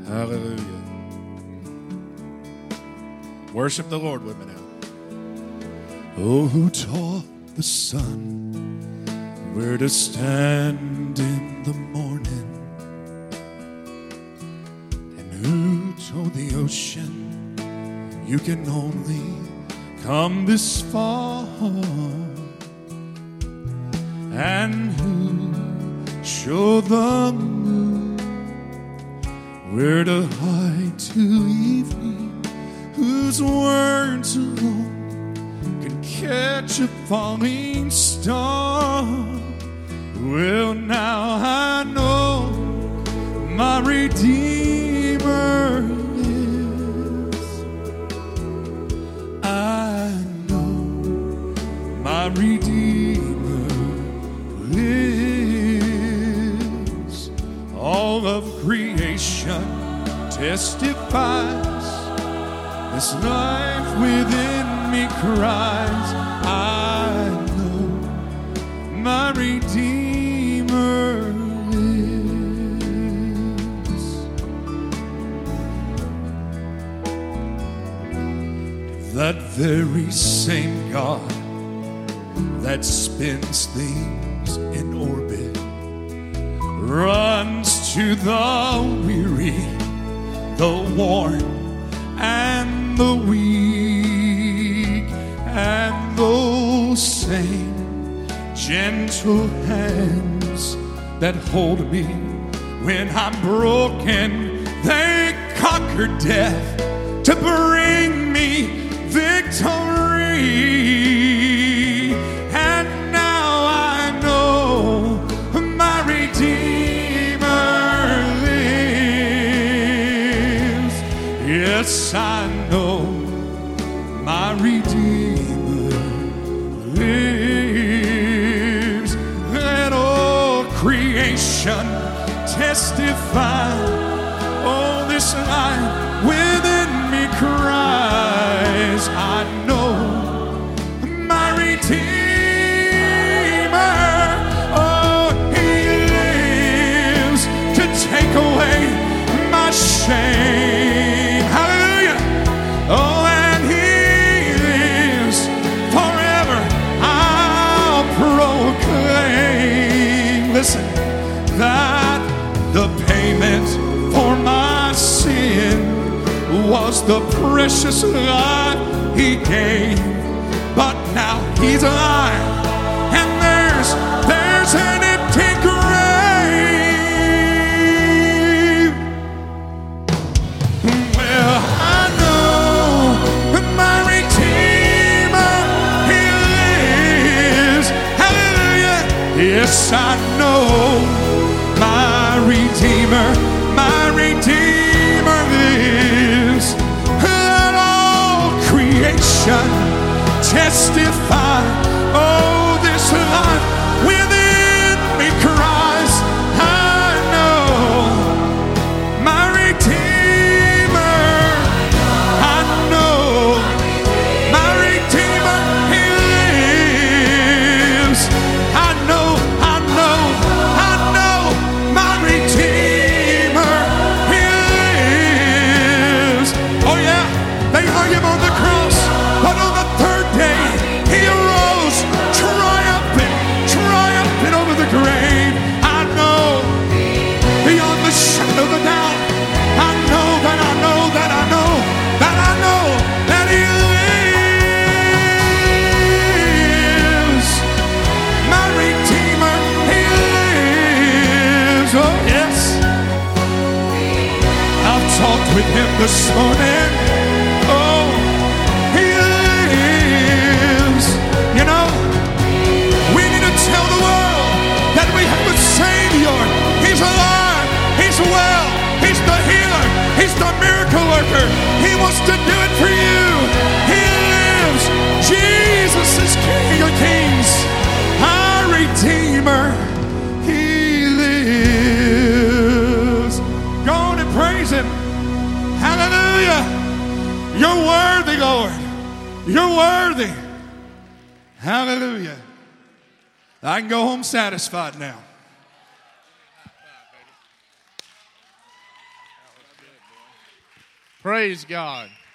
Hallelujah. Worship the Lord with me now. Oh, who taught the sun where to stand in the morning? And who told the ocean you can only come this far? And who showed the moon where to hide to evening? Whose words alone can catch a falling star? Well, now I know my Redeemer lives. I know my Redeemer lives. All of creation testifies. This life within me cries, I know my Redeemer lives. That very same God that spins things in orbit runs to the weary, the worn, and the weak, and those same gentle hands that hold me when I'm broken, they conquer death to bring me victory. And now I know my Redeemer lives. Yes, I know my Redeemer lives. Let all creation testify. Oh, this life within me cries, I know my Redeemer. Oh, he lives to take away my shame. Hallelujah. Oh, and he lives forever. I'll proclaim, listen, that the payment for my sin was the precious life he gave. But now he's alive, and there's an empty grave. Well, I know my Redeemer, he lives. Hallelujah. Yes, I know my Redeemer lives. Let all creation testify. Oh, this life within me cries, I know my Redeemer. I know my Redeemer, he lives. I know my Redeemer, he lives. Oh yeah, they hung him on the cross, but on the third day he arose triumphant over the grave. I know beyond the shadow of a doubt, I know that he lives. My Redeemer, he lives. Oh yes, I've talked with him this morning. Oh, he lives. You know, we need to tell the world that we have a Savior. He's alive, he's well, he's the healer, he's the miracle worker. He wants to do it for you. He lives. Jesus is King of Kings, our Redeemer, he lives. Go on and praise him. Hallelujah. You're worthy, Lord. You're worthy. Hallelujah. I can go home satisfied now. Praise God.